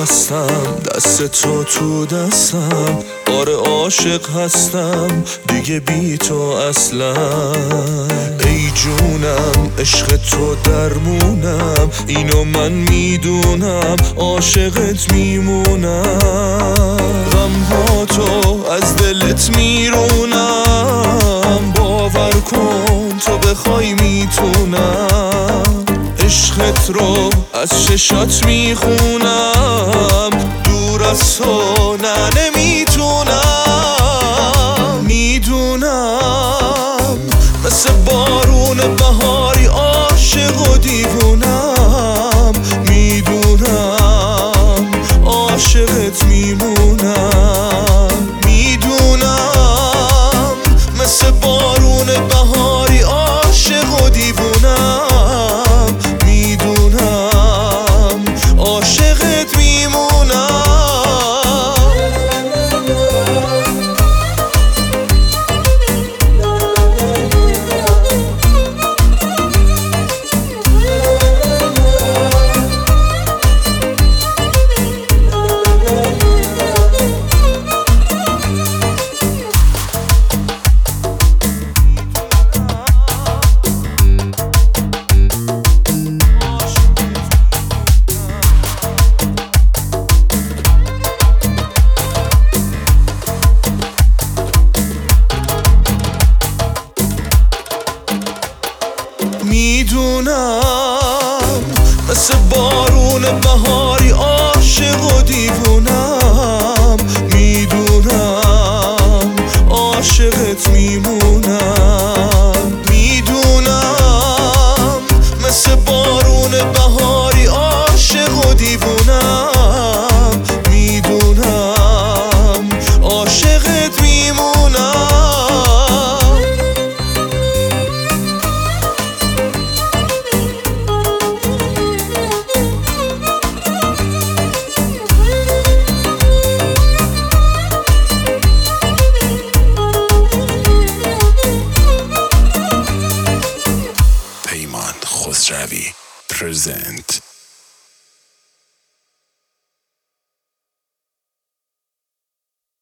هستم، دست تو دستم، آره عاشق هستم دیگه بی تو اصلا. ای جونم عشق تو درمونم، اینو من میدونم، عاشقت میمونم. غمها تو از دلت میرونم، باور کن تو بخوای میتونم. عشقت رو از چشات میخونم، دور از تو نه نمیتونم. میدونم مثل بارون بهاری عاشق و دیوونم. میدونم عاشقت میمونم. میدونم مثل بارون بهاری عاشق و دیوونم. عاشقت میمونم. میدونم مثل بارون بهاری عاشق و دیوونم. میدونم عاشقت میمونم. میدونم مثل بارون بهاری عاشق و دیوونم. میدونم عاشقت میمونم. Peyman Khosravi present